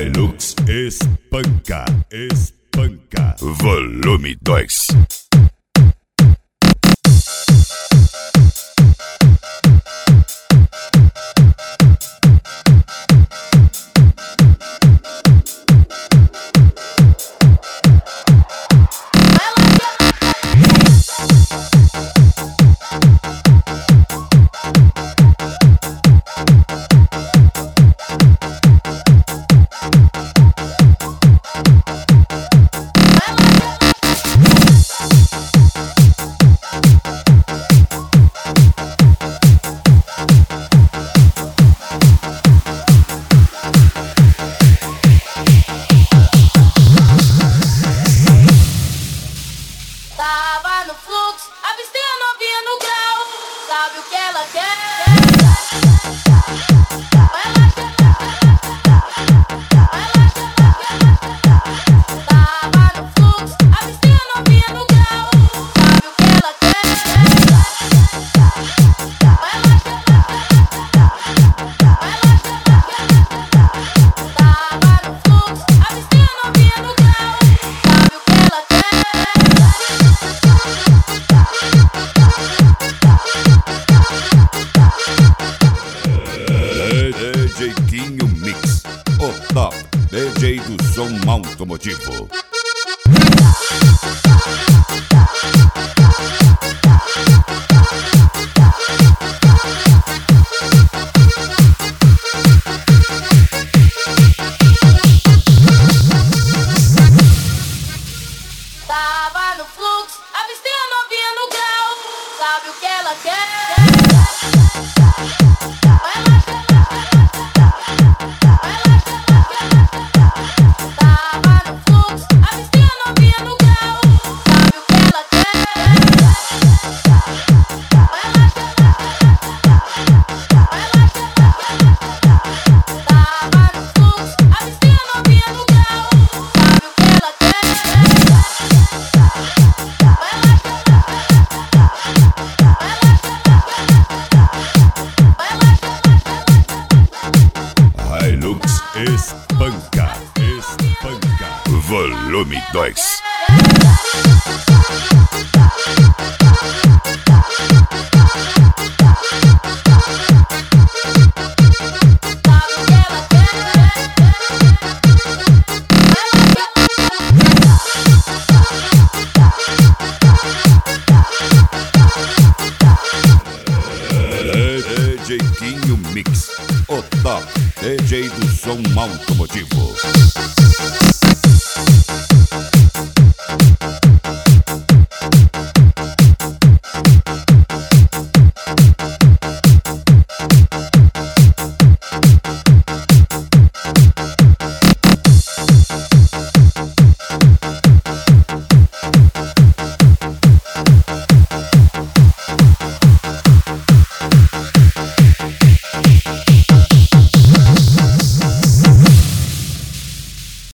Hilux espanca, espanca. Volume 2. Tava no fluxo, avistei a novinha no grau. Sabe o que ela quer? Tava no fluxo, avistei a novinha no grau. Sabe o que ela quer? Tava no fluxo, avistei a novinha no grau. Sabe o que ela quer? DJ Quinho Mix, o top DJ do som automotivo. Tava no fluxo, avistei a novinha no grau. Sabe o que ela quer? Tava no fluxo, avistei a novinha no grau. Sabe o que ela quer? Tava no fluxo, avistei a novinha no grau. Sabe o que ela quer? Hilux espanca, espanca. Volume 2. DJ Quinho Mix, o top DJ do som automotivo.